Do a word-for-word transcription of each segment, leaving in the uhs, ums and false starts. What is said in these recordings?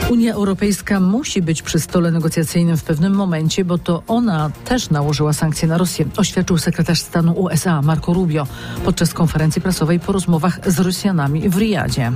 Unia Europejska musi być przy stole negocjacyjnym w pewnym momencie, bo to ona też nałożyła sankcje na Rosję, oświadczył sekretarz stanu U S A Marco Rubio podczas konferencji prasowej po rozmowach z Rosjanami w Riyadzie.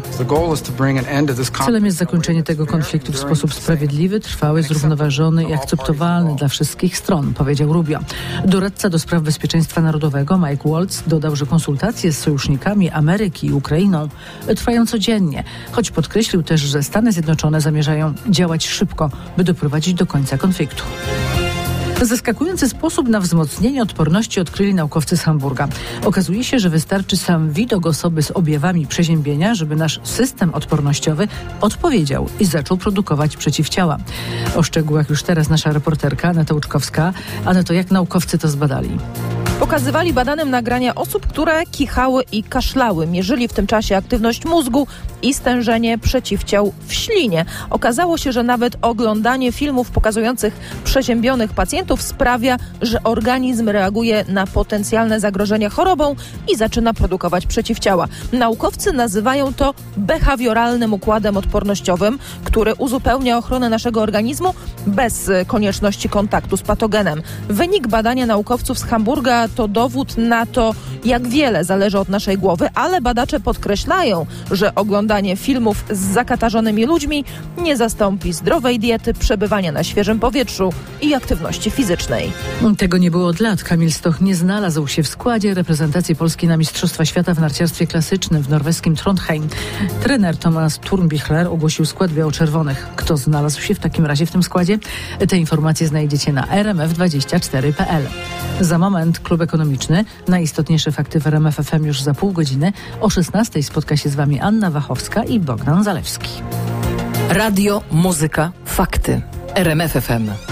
Celem jest zakończenie tego konfliktu w sposób sprawiedliwy, trwały, zrównoważony i akceptowalny dla wszystkich stron, powiedział Rubio. Doradca do spraw bezpieczeństwa narodowego Mike Waltz dodał, że konsultacje z sojusznikami Ameryki i Ukrainą trwają codziennie, choć podkreślił też, że Stany Zjednoczone zamierzają działać szybko, by doprowadzić do końca konfliktu. Zaskakujący sposób na wzmocnienie odporności odkryli naukowcy z Hamburga. Okazuje się, że wystarczy sam widok osoby z objawami przeziębienia, żeby nasz system odpornościowy odpowiedział i zaczął produkować przeciwciała. O szczegółach już teraz nasza reporterka Aneta Łuczkowska. Aneto, jak naukowcy to zbadali? Pokazywali badanym nagrania osób, które kichały i kaszlały. Mierzyli w tym czasie aktywność mózgu i stężenie przeciwciał w ślinie. Okazało się, że nawet oglądanie filmów pokazujących przeziębionych pacjentów sprawia, że organizm reaguje na potencjalne zagrożenia chorobą i zaczyna produkować przeciwciała. Naukowcy nazywają to behawioralnym układem odpornościowym, który uzupełnia ochronę naszego organizmu bez konieczności kontaktu z patogenem. Wynik badania naukowców z Hamburga to dowód na to, jak wiele zależy od naszej głowy, ale badacze podkreślają, że oglądanie filmów z zakatarzonymi ludźmi nie zastąpi zdrowej diety, przebywania na świeżym powietrzu i aktywności fizycznej. Tego nie było od lat. Kamil Stoch nie znalazł się w składzie reprezentacji Polski na Mistrzostwa Świata w narciarstwie klasycznym w norweskim Trondheim. Trener Thomas Thurmbichler ogłosił skład biało-czerwonych. Kto znalazł się w takim razie w tym składzie? Te informacje znajdziecie na r m f dwadzieścia cztery kropka p l. Za moment Klub Ekonomiczny. Najistotniejsze fakty w R M F F M już za pół godziny. O szesnastej spotka się z Wami Anna Wachowska i Bogdan Zalewski. Radio, muzyka, fakty. R M F F M.